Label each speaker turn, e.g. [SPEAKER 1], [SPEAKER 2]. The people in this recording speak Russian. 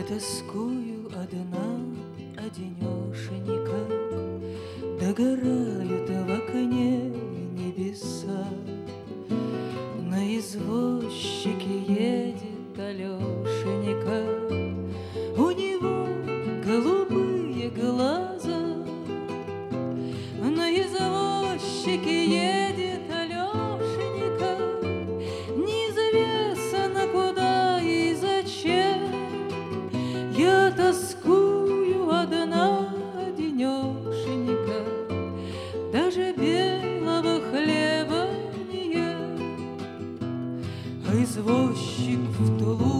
[SPEAKER 1] тоскую одна, одинешенька, догорают в окне небеса. На извозчике едет Алешенька, у него голубые глаза. На извозчике едет Алешенька, неизвестно куда и зачем. Я тоскую одна, денешенька, даже белого хлеба не ем. А извозчик в Тулу